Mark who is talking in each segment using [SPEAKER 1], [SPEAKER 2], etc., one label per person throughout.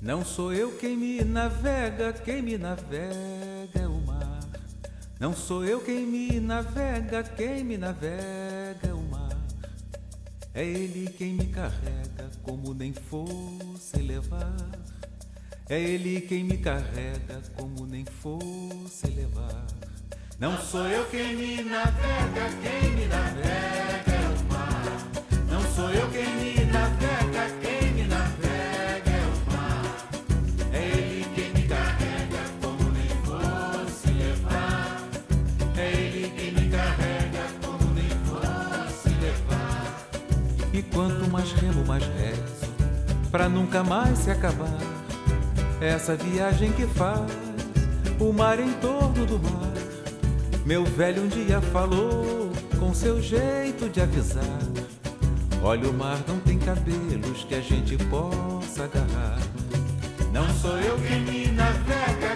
[SPEAKER 1] Não sou eu quem me navega é o mar. Não sou eu quem me navega é o mar. É ele quem me carrega como nem fosse levar. É ele quem me carrega como nem fosse levar. Não sou eu quem me navega é o mar. Não sou eu quem me navega é o mar. É ele quem me carrega como nem fosse levar. É ele quem me carrega como nem fosse levar. E quanto mais remo, mais rezo, pra nunca mais se acabar essa viagem que faz o mar em torno do mar. Meu velho um dia falou com seu jeito de avisar: olha, o mar não tem cabelos que a gente possa agarrar. Não sou eu quem me navega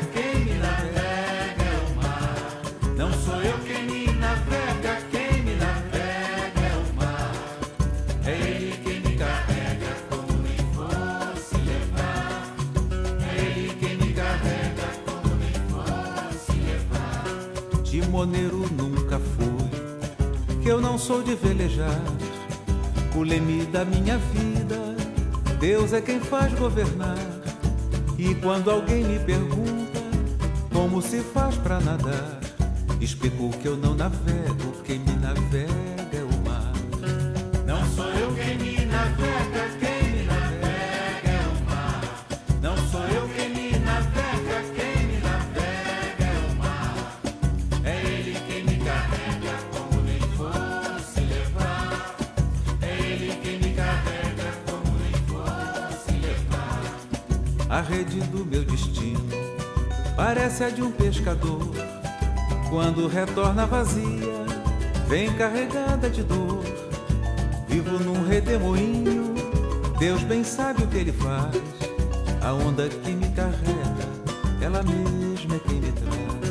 [SPEAKER 1] é o mar. Não sou eu quem me navega é o mar. É ele quem me carrega como nem fosse levar. É ele quem me carrega como nem fosse levar. Timoneiro nunca fui, que eu não sou de velejar. O leme da minha vida, Deus é quem faz governar. E quando alguém me pergunta como se faz pra nadar, explico que eu não navego, quem me navega é o mar. Não sou eu quem me navega é o mar. Não sou eu quem me navega é o mar. É ele quem me carrega como nem fosse levar. É ele quem me carrega como nem fosse levar. A rede do meu destino parece a de um pescador. Quando retorna vazia, vem carregada de dor. Vivo num redemoinho, Deus bem sabe o que ele faz. A onda que me carrega, ela mesma é quem me traz.